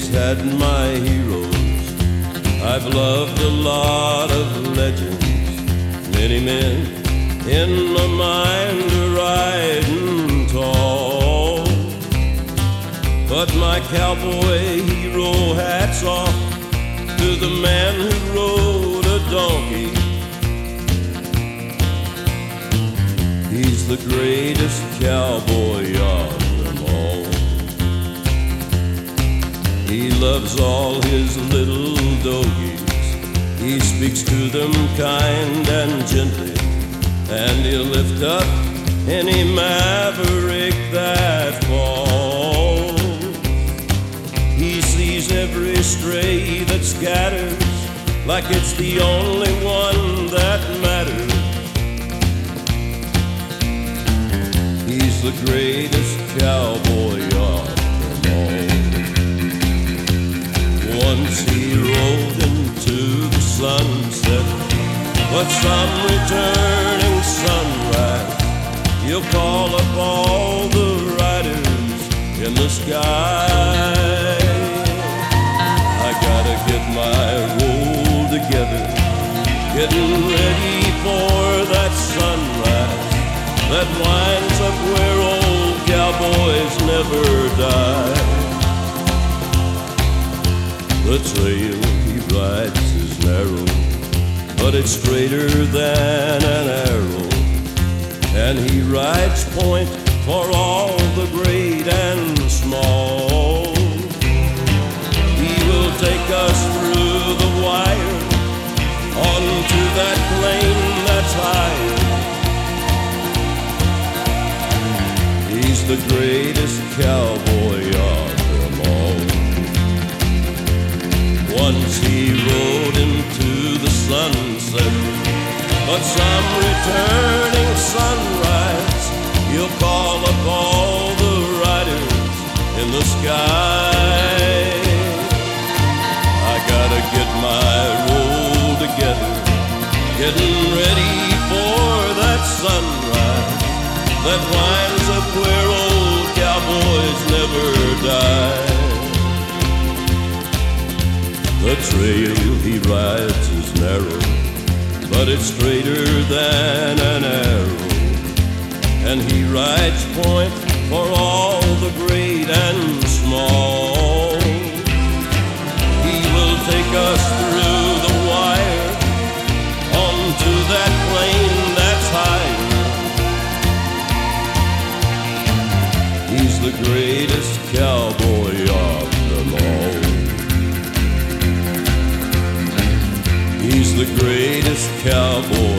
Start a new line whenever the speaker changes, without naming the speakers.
always had my heroes. I've loved a lot of legends. Many men in my mind are riding tall. But my cowboy hero hat's off to the man who rode a donkey. He's the greatest cowboy of them all. He loves all his little doggies. He speaks to them kind and gently, and he'll lift up any maverick that falls. He sees every stray that scatters like it's the only one that matters. He's the greatest cowboy of them all. Once he rode into the sunset, but some returning sunrise, he'll call up all the riders in the sky. I gotta get my roll together, getting ready for that sunrise that winds up where old cowboys never die. The trail he rides is narrow, but it's straighter than an arrow, and he rides point for all the great and small. He will take us through the wire onto that plain that's higher. He's the greatest cowboy of them all. Once he rode into the sunset, but some returning sunrise, he'll call up all the riders in the sky. I gotta get my roll together, getting ready for that sunrise that winds up where old cowboys never die. The trail he rides is narrow, but it's straighter than an arrow, and he rides point for all the great and small. He will take us through the wire onto that plain that's higher. He's the greatest cowboy of them all. He's the greatest cowboy